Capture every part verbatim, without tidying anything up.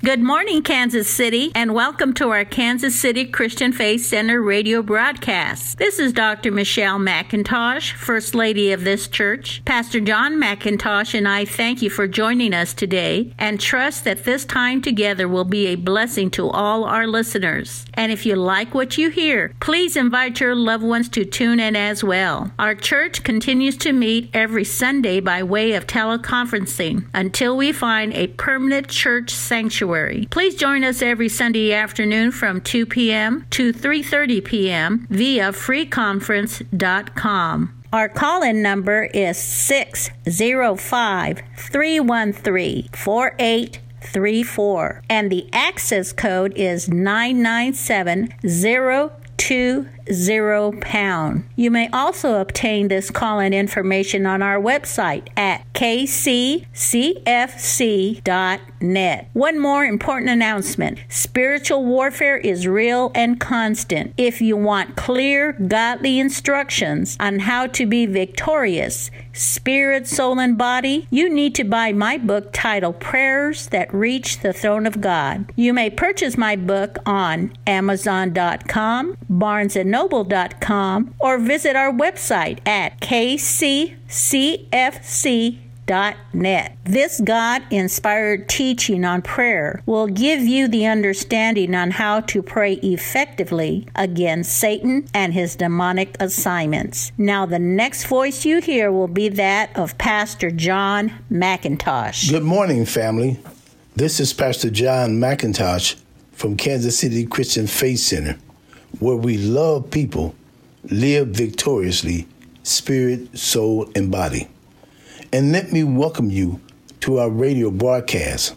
Good morning, Kansas City, and welcome to our Kansas City Christian Faith Center radio broadcast. This is Doctor Michelle McIntosh, First Lady of this church. Pastor John McIntosh and I thank you for joining us today and trust that this time together will be a blessing to all our listeners. And if you like what you hear, please invite your loved ones to tune in as well. Our church continues to meet every Sunday by way of teleconferencing until we find a permanent church sanctuary. Please join us every Sunday afternoon from two p.m. to three thirty p.m. via free conference dot com. Our call-in number is six oh five, three one three, four eight three four, and the access code is nine nine seven zero two zero pound. You may also obtain this call-in information on our website at k c c f c dot net. One more important announcement. Spiritual warfare is real and constant. If you want clear, godly instructions on how to be victorious, spirit, soul, and body, you need to buy my book titled Prayers That Reach the Throne of God. You may purchase my book on amazon dot com, barnes and noble dot com, or visit our website at k c c f c dot net. This God-inspired teaching on prayer will give you the understanding on how to pray effectively against Satan and his demonic assignments. Now, the next voice you hear will be that of Pastor John McIntosh. Good morning, family. This is Pastor John McIntosh from Kansas City Christian Faith Center, where we love people, live victoriously, spirit, soul, and body. And let me welcome you to our radio broadcast.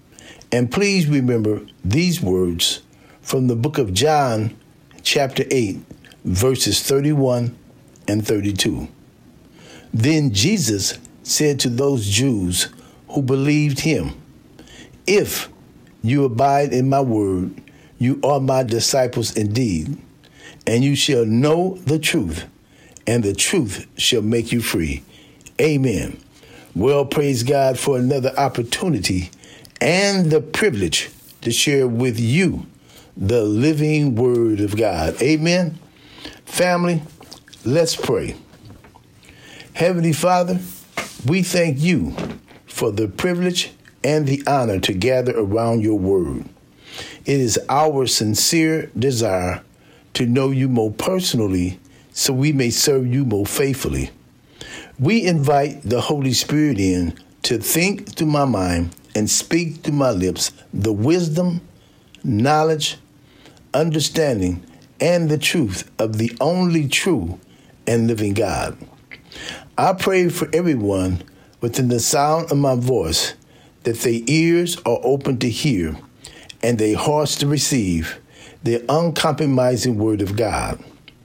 And please remember these words from the book of John, chapter eight, verses thirty-one and thirty-two. Then Jesus said to those Jews who believed him, "If you abide in my word, you are my disciples indeed, and you shall know the truth, and the truth shall make you free." Amen. Well, praise God for another opportunity and the privilege to share with you the living word of God. Amen. Family, let's pray. Heavenly Father, we thank you for the privilege and the honor to gather around your word. It is our sincere desire to know you more personally so we may serve you more faithfully. We invite the Holy Spirit in to think through my mind and speak through my lips the wisdom, knowledge, understanding, and the truth of the only true and living God. I pray for everyone within the sound of my voice that their ears are open to hear and their hearts to receive the uncompromising word of God.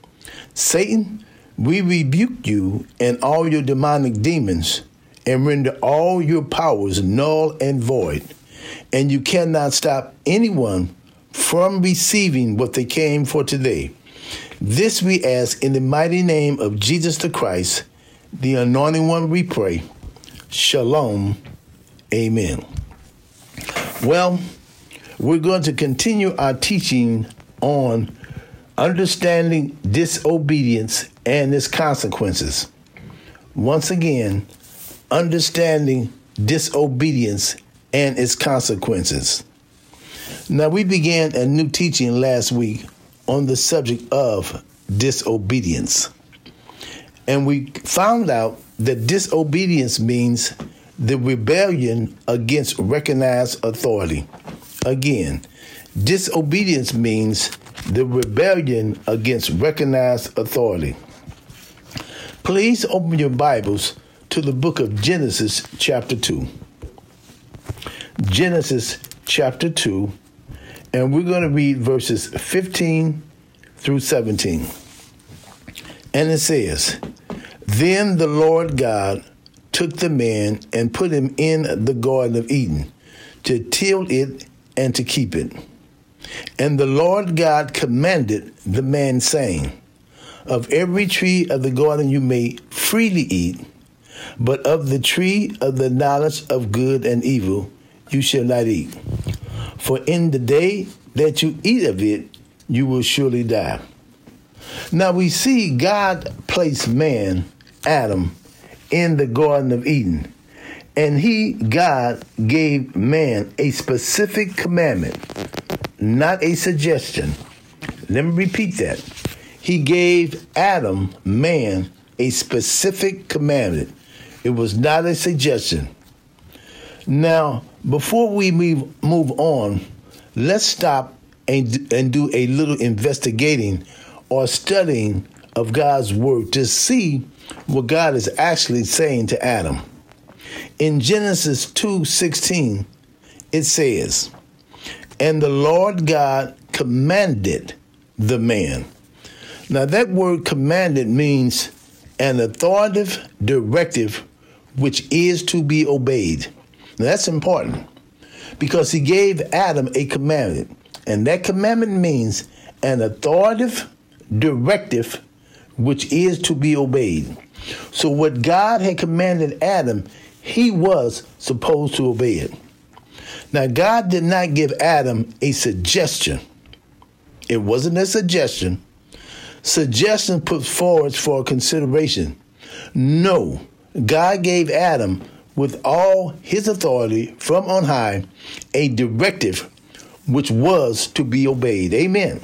Satan, we rebuke you and all your demonic demons and render all your powers null and void, and you cannot stop anyone from receiving what they came for today. This we ask in the mighty name of Jesus the Christ, the Anointed One, we pray. Shalom. Amen. Well, we're going to continue our teaching on understanding disobedience and its consequences. Once again, understanding disobedience and its consequences. Now, we began a new teaching last week on the subject of disobedience. And we found out that disobedience means the rebellion against recognized authority. Again, disobedience means the rebellion against recognized authority. Please open your Bibles to the book of Genesis chapter two. Genesis chapter two, and we're going to read verses fifteen through seventeen. And it says, "Then the Lord God took the man and put him in the Garden of Eden to till it and to keep it. And the Lord God commanded the man, saying, Of every tree of the garden you may freely eat, but of the tree of the knowledge of good and evil you shall not eat. For in the day that you eat of it, you will surely die. Now we see God placed man, Adam, in the Garden of Eden. And he, God, gave man a specific commandment, not a suggestion. Let me repeat that. He gave Adam, man, a specific commandment. It was not a suggestion. Now, before we move, move on, let's stop and, and do a little investigating or studying of God's word to see what God is actually saying to Adam. In Genesis two sixteen, it says, "And the Lord God commanded the man." Now that word commanded means an authoritative directive which is to be obeyed. Now that's important because he gave Adam a commandment, and that commandment means an authoritative directive which is to be obeyed. So what God had commanded Adam, he was supposed to obey it. Now, God did not give Adam a suggestion. It wasn't a suggestion. Suggestion put forward for consideration. No, God gave Adam, with all his authority from on high, a directive which was to be obeyed. Amen.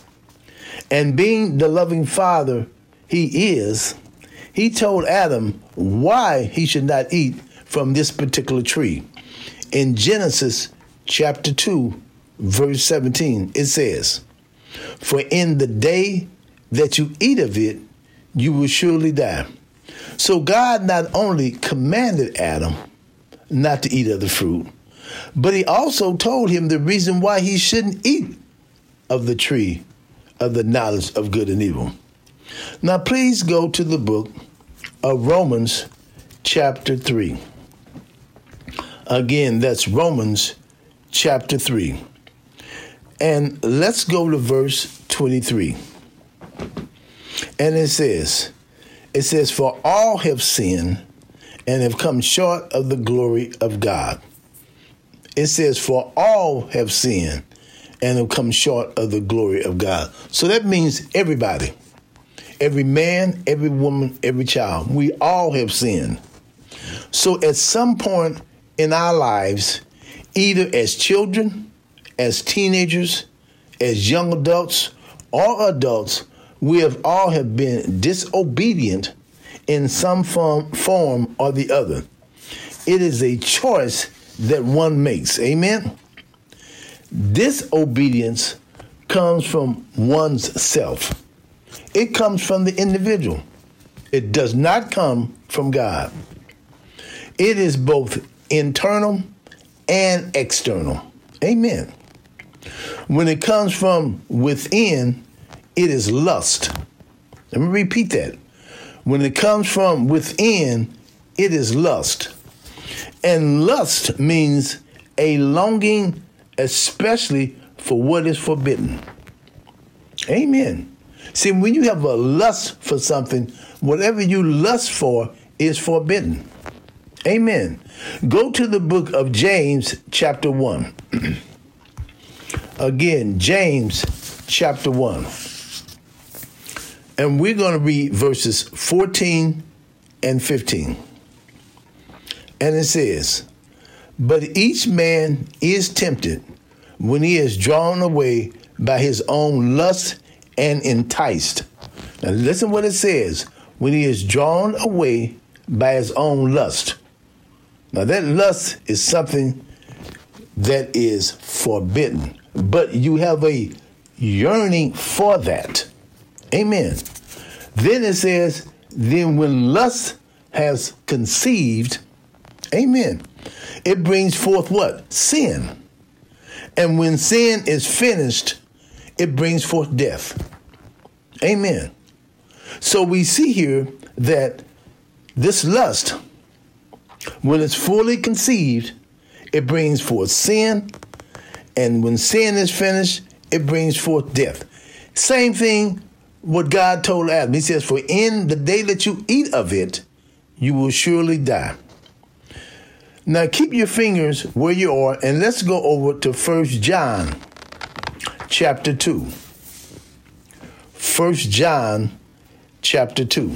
And being the loving Father he is, he told Adam why he should not eat from this particular tree. In Genesis chapter two, verse seventeen, it says, "For in the day that you eat of it, you will surely die." So God not only commanded Adam not to eat of the fruit, but he also told him the reason why he shouldn't eat of the tree of the knowledge of good and evil. Now please go to the book of Romans chapter three. Again, that's Romans chapter three. And let's go to verse twenty-three. And it says, it says, "For all have sinned and have come short of the glory of God." It says, "For all have sinned and have come short of the glory of God." So that means everybody, every man, every woman, every child, we all have sinned. So at some point in our lives, either as children, as teenagers, as young adults, or adults, we have all have been disobedient in some form, form or the other. It is a choice that one makes. Amen? Disobedience comes from one's self. It comes from the individual. It does not come from God. It is both internal and external. Amen. When it comes from within, it is lust. Let me repeat that. When it comes from within, it is lust. And lust means a longing, especially for what is forbidden. Amen. See, when you have a lust for something, whatever you lust for is forbidden. Amen. Go to the book of James, chapter one. Again, James, chapter one. And we're going to read verses fourteen and fifteen. And it says, "But each man is tempted when he is drawn away by his own lust and enticed." Now listen what it says. When he is drawn away by his own lust. Now that lust is something that is forbidden, but you have a yearning for that. Amen. Then it says, then when lust has conceived, amen, it brings forth what? Sin. And when sin is finished, it brings forth death. Amen. So we see here that this lust, when it's fully conceived, it brings forth sin. And when sin is finished, it brings forth death. Same thing what God told Adam. He says, "For in the day that you eat of it, you will surely die." Now keep your fingers where you are, and let's go over to First John chapter two. First John chapter two.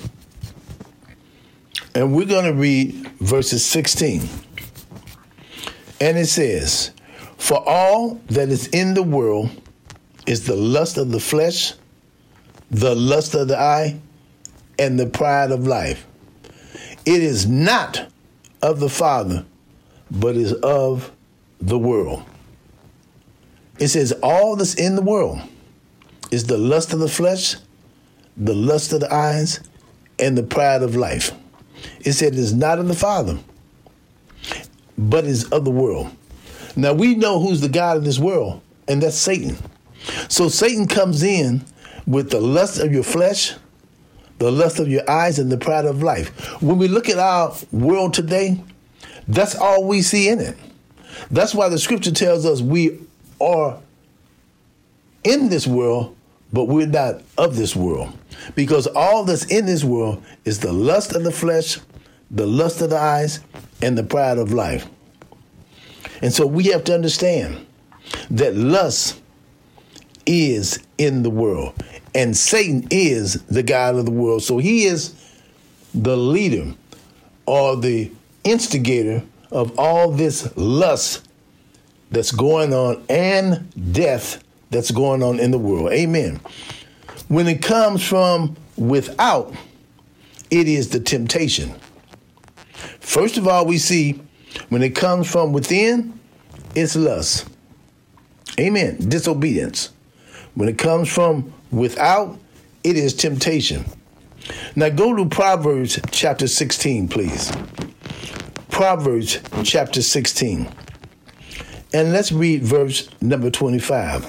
And we're going to read verses sixteen. And it says, "For all that is in the world is the lust of the flesh, the lust of the eye, and the pride of life. It is not of the Father, but is of the world." It says all that's in the world is the lust of the flesh, the lust of the eyes, and the pride of life. It said it is not of the Father, but is of the world. Now we know who's the God of this world, and that's Satan. So Satan comes in with the lust of your flesh, the lust of your eyes, and the pride of life. When we look at our world today, that's all we see in it. That's why the scripture tells us we are in this world, but we're not of this world. Because all that's in this world is the lust of the flesh, the lust of the eyes, and the pride of life. And so we have to understand that lust is in the world, and Satan is the god of the world. So he is the leader or the instigator of all this lust that's going on and death that's going on in the world. Amen. When it comes from without, it is the temptation. First of all, we see when it comes from within, it's lust. Amen. Disobedience. When it comes from without, it is temptation. Now go to Proverbs chapter sixteen, please. Proverbs chapter sixteen. And let's read verse number twenty-five.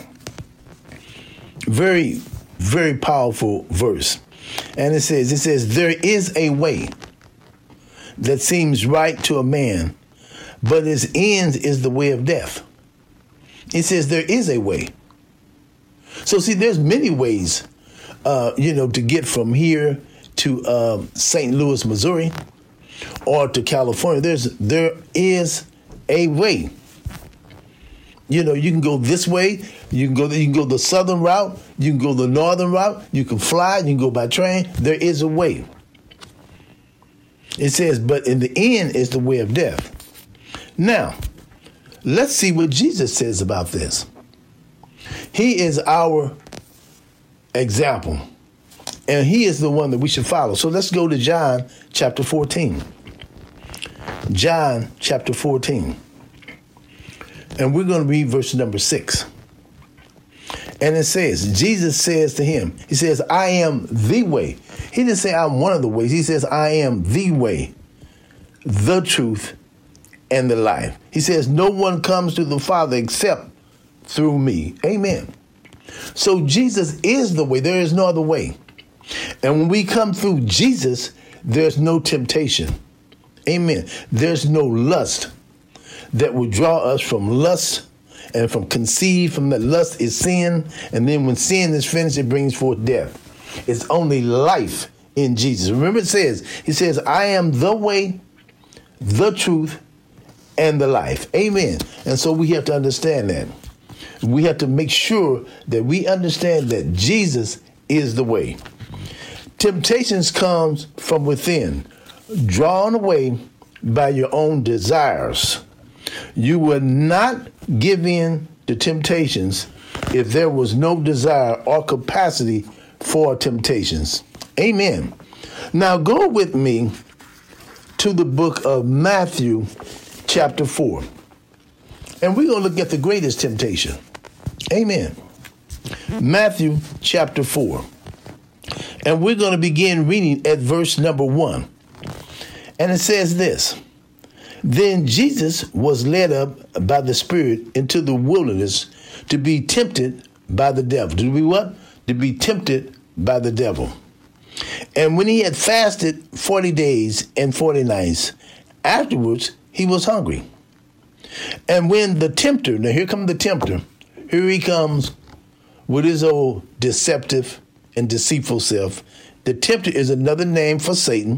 Very, very powerful verse. And it says, it says, "There is a way that seems right to a man, but its end is the way of death." It says there is a way. So see, there's many ways, uh, you know, to get from here to uh, Saint Louis, Missouri, or to California. There's there is a way. You know, you can go this way. You can go. You can go the southern route. You can go the northern route. You can fly. You can go by train. There is a way. It says, but in the end is the way of death. Now, let's see what Jesus says about this. He is our example, and he is the one that we should follow. So let's go to John chapter fourteen. John chapter fourteen. And we're going to read verse number six. And it says, Jesus says to him, he says, "I am the way." He didn't say I'm one of the ways. He says, "I am the way, the truth, and the life." He says, "No one comes to the Father except through me." Amen. So Jesus is the way. There is no other way. And when we come through Jesus, there's no temptation. Amen. There's no lust that will draw us from lust, and from conceived from that lust is sin. And then when sin is finished, it brings forth death. It's only life in Jesus. Remember it says, he says, "I am the way, the truth, and the life." Amen. And so we have to understand that. We have to make sure that we understand that Jesus is the way. Temptations comes from within, drawn away by your own desires. You will not give in to temptations if there was no desire or capacity for temptations. Amen. Now go with me to the book of Matthew chapter four. And we're going to look at the greatest temptation. Amen. Matthew chapter four. And we're going to begin reading at verse number one. And it says this: "Then Jesus was led up by the Spirit into the wilderness to be tempted by the devil." To be what? To be tempted by the devil. "And when he had fasted forty days and forty nights, afterwards he was hungry. And when the tempter," now here comes the tempter, here he comes with his old deceptive and deceitful self. The tempter is another name for Satan.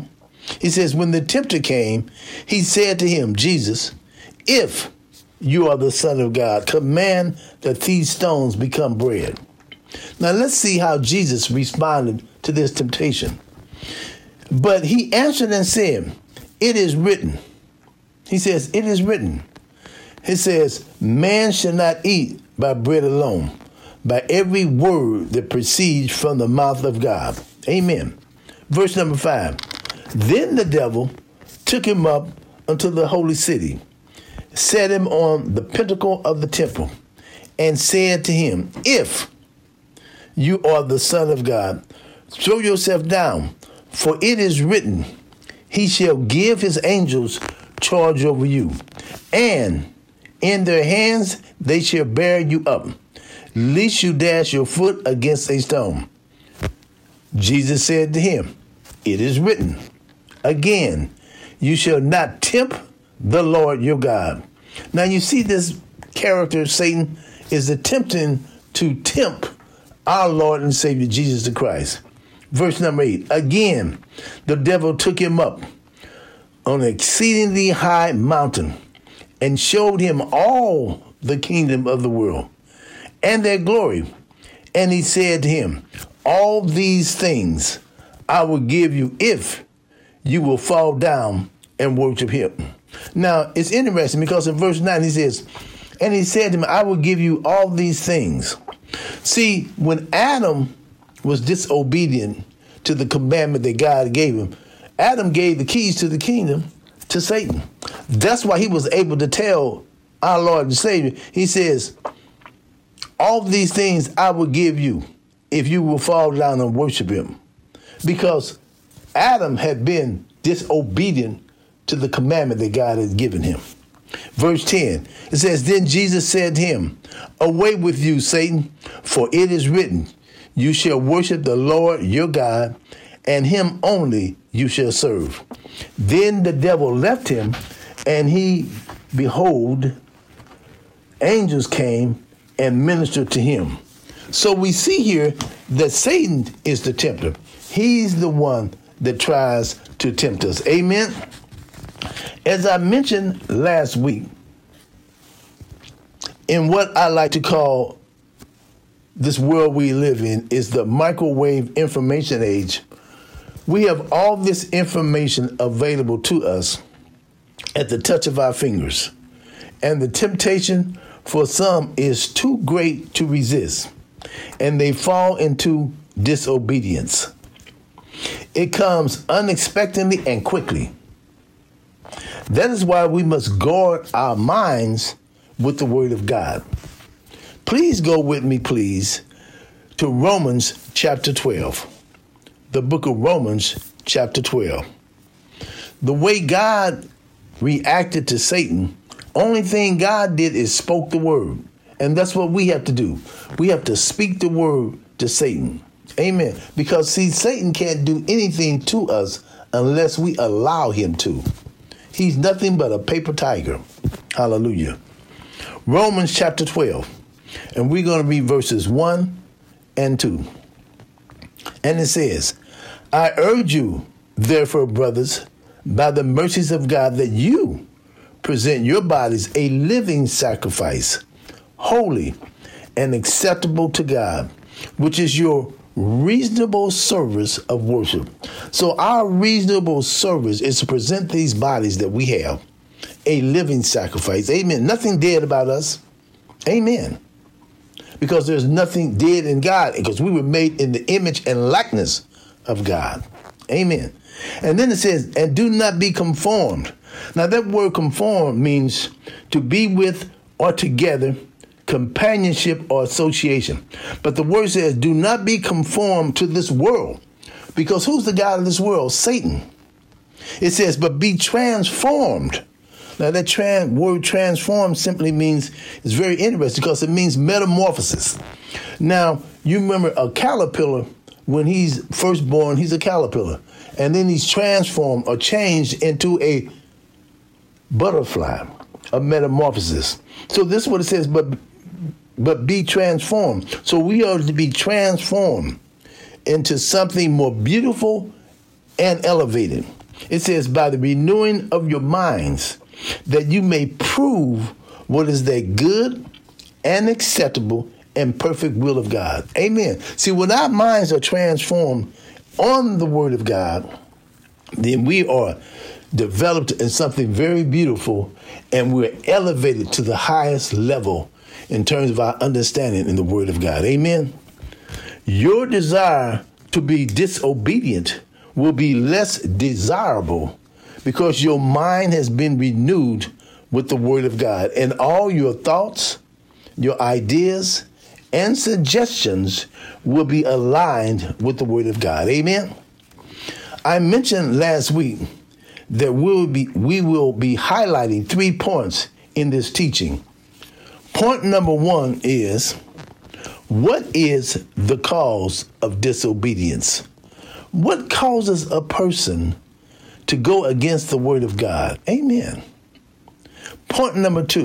He says, when the tempter came, he said to him, Jesus, if you are the Son of God, command that these stones become bread. Now let's see how Jesus responded to this temptation. But he answered and said, it is written. He says, it is written. He says, man shall not eat by bread alone, by every word that proceeds from the mouth of God. Amen. Verse number five. Then the devil took him up unto the holy city, set him on the pinnacle of the temple, and said to him, if you are the Son of God, throw yourself down, for it is written, he shall give his angels charge over you, and in their hands they shall bear you up, lest you dash your foot against a stone. Jesus said to him, it is written, again, you shall not tempt the Lord your God. Now you see this character, Satan, is attempting to tempt our Lord and Savior Jesus the Christ. Verse number eight. Again, the devil took him up on an exceedingly high mountain and showed him all the kingdom of the world and their glory. And he said to him, all these things I will give you if you will fall down and worship him. Now, it's interesting because in verse nine he says, and he said to him, I will give you all these things. See, when Adam was disobedient to the commandment that God gave him, Adam gave the keys to the kingdom to Satan. That's why he was able to tell our Lord and Savior, he says, all these things I will give you if you will fall down and worship him. Because Adam had been disobedient to the commandment that God had given him. Verse ten, it says, then Jesus said to him, away with you, Satan, for it is written, you shall worship the Lord your God, and him only you shall serve. Then the devil left him, and he, behold, angels came and ministered to him. So we see here that Satan is the tempter. He's the one that tries to tempt us. Amen. As I mentioned last week, in what I like to call this world we live in is the microwave information age, we have all this information available to us at the touch of our fingers. And the temptation for some is too great to resist, and they fall into disobedience. It comes unexpectedly and quickly. That is why we must guard our minds with the Word of God. Please go with me, please, to Romans chapter twelve. The book of Romans chapter twelve. The way God reacted to Satan, only thing God did is spoke the word. And that's what we have to do. We have to speak the word to Satan. Amen. Because, see, Satan can't do anything to us unless we allow him to. He's nothing but a paper tiger. Hallelujah. Romans chapter twelve. And we're going to read verses one and two. And it says, I urge you, therefore, brothers, by the mercies of God, that you present your bodies a living sacrifice, holy and acceptable to God, which is your reasonable service of worship. So our reasonable service is to present these bodies that we have a living sacrifice. Amen. Nothing dead about us. Amen. Because there's nothing dead in God, because we were made in the image and likeness of God. Amen. And then it says, and do not be conformed. Now that word conform means to be with or together, companionship or association. But the word says, do not be conformed to this world. Because who's the God of this world? Satan. It says, but be transformed. Now that trans, word transform simply means, it's very interesting because it means metamorphosis. Now, you remember a caterpillar, when he's first born, he's a caterpillar. And then he's transformed or changed into a butterfly, a metamorphosis. So this is what it says, but but be transformed. So we are to be transformed into something more beautiful and elevated. It says, by the renewing of your minds, that you may prove what is that good and acceptable and perfect will of God. Amen. See, when our minds are transformed on the word of God, then we are developed in something very beautiful, and we're elevated to the highest level in terms of our understanding in the word of God. Amen. Your desire to be disobedient will be less desirable because your mind has been renewed with the word of God, and all your thoughts, your ideas, and suggestions will be aligned with the word of God. Amen. I mentioned last week that we'll be, we will be highlighting three points in this teaching. Point number one is, what is the cause of disobedience? What causes a person to go against the word of God? Amen. Point number two,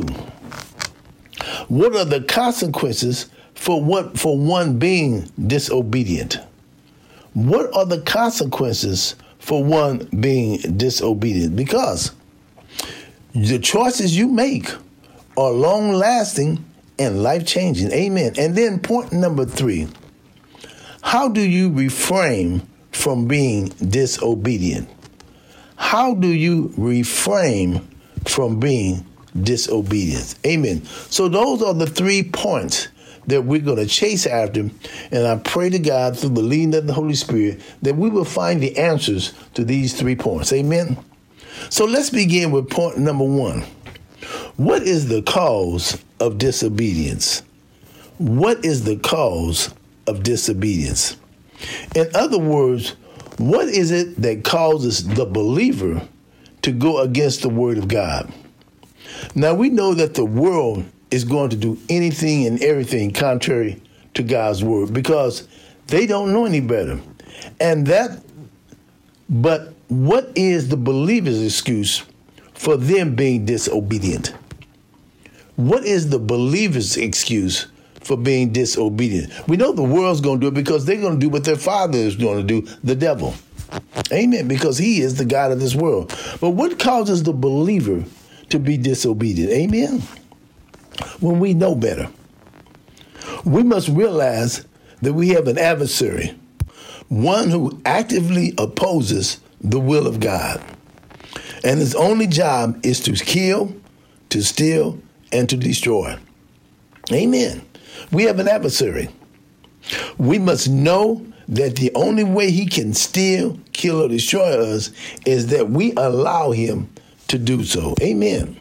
what are the consequences for what for one being disobedient? What are the consequences for one being disobedient? Because the choices you make are long-lasting and life-changing. Amen. And then point number three, how do you refrain from being disobedient? How do you refrain from being disobedient? Amen. So those are the three points that we're going to chase after. And I pray to God through the leading of the Holy Spirit that we will find the answers to these three points. Amen. So let's begin with point number one. What is the cause of disobedience? What is the cause of disobedience? In other words, what is it that causes the believer to go against the word of God? Now, we know that the world is going to do anything and everything contrary to God's word because they don't know any better. And that, but what is the believer's excuse for them being disobedient? What is the believer's excuse for being disobedient? We know the world's going to do it because they're going to do what their father is going to do, the devil. Amen. Because he is the God of this world. But what causes the believer to be disobedient? Amen. When we know better, we must realize that we have an adversary, one who actively opposes the will of God. And his only job is to kill, to steal, and to destroy. Amen. We have an adversary. We must know that the only way he can steal, kill, or destroy us is that we allow him to do so. Amen.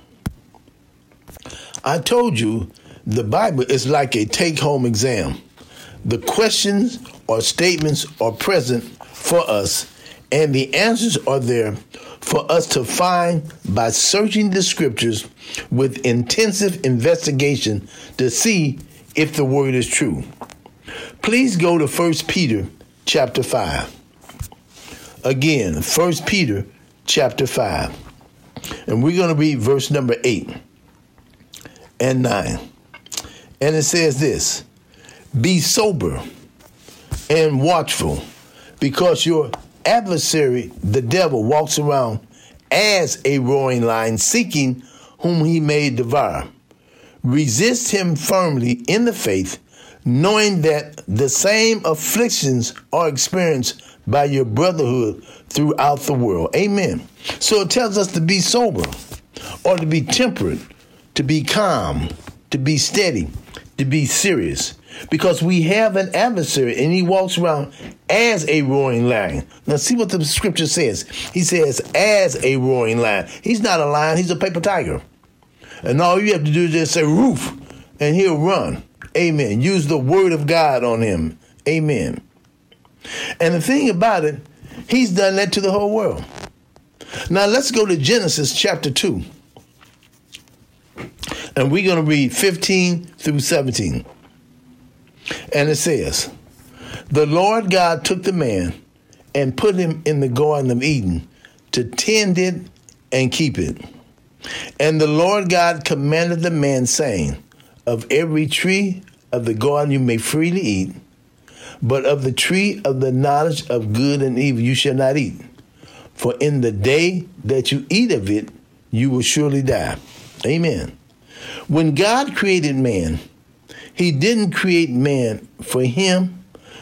I told you the Bible is like a take-home exam. The questions or statements are present for us, and the answers are there for us to find by searching the scriptures with intensive investigation to see if the word is true. Please go to First Peter chapter five. Again, First Peter chapter five. And we're going to read verse number eight and nine. And it says this, be sober and watchful, because your adversary, the devil, walks around as a roaring lion, seeking whom he may devour. Resist him firmly in the faith, knowing that the same afflictions are experienced by your brotherhood throughout the world. Amen. So it tells us to be sober, or to be temperate, to be calm, to be steady, to be serious, because we have an adversary and he walks around as a roaring lion. Now see what the scripture says. He says as a roaring lion. He's not a lion, he's a paper tiger. And all you have to do is just say roof and he'll run. Amen. Use the word of God on him. Amen. And the thing about it, he's done that to the whole world. Now let's go to Genesis chapter two. And we're going to read fifteen through seventeen. And it says, the Lord God took the man and put him in the Garden of Eden to tend it and keep it. And the Lord God commanded the man, saying, of every tree of the garden you may freely eat, but of the tree of the knowledge of good and evil you shall not eat. For in the day that you eat of it, you will surely die. Amen. When God created man, he didn't create man for him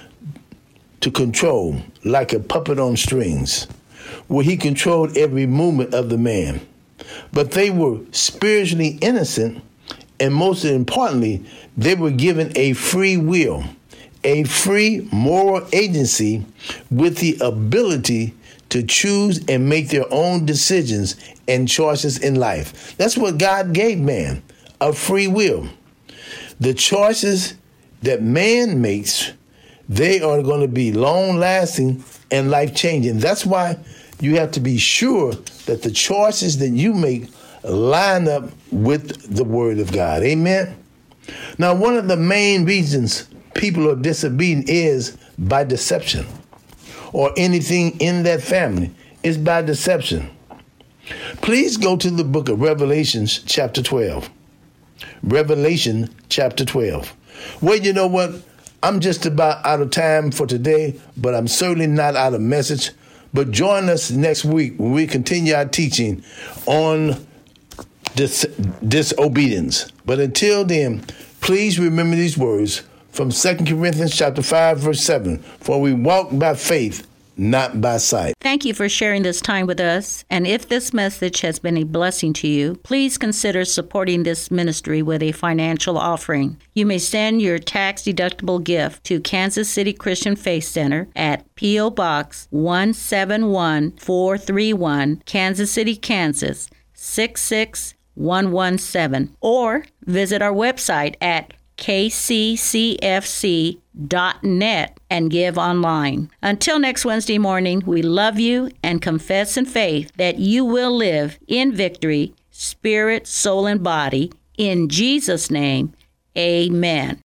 to control like a puppet on strings, where he controlled every movement of the man. But they were spiritually innocent, and most importantly, they were given a free will, a free moral agency with the ability to choose and make their own decisions and choices in life. That's what God gave man, a free will. The choices that man makes, they are going to be long-lasting and life-changing. That's why you have to be sure that the choices that you make line up with the Word of God. Amen? Now, one of the main reasons people are disobedient is by deception, or anything in that family is by deception. Please go to the book of Revelations chapter twelve. Revelation chapter twelve. Well, you know what? I'm just about out of time for today, but I'm certainly not out of message. But join us next week when we continue our teaching on dis- disobedience. But until then, please remember these words from Second Corinthians chapter five, verse seven. For we walk by faith, not by sight. Thank you for sharing this time with us. And if this message has been a blessing to you, please consider supporting this ministry with a financial offering. You may send your tax-deductible gift to Kansas City Christian Faith Center at P O. Box one seven one four three one, Kansas City, Kansas six six one one seven, or visit our website at k c c f c dot net and give online. Until next Wednesday morning, we love you and confess in faith that you will live in victory, spirit, soul, and body. In Jesus' name, amen.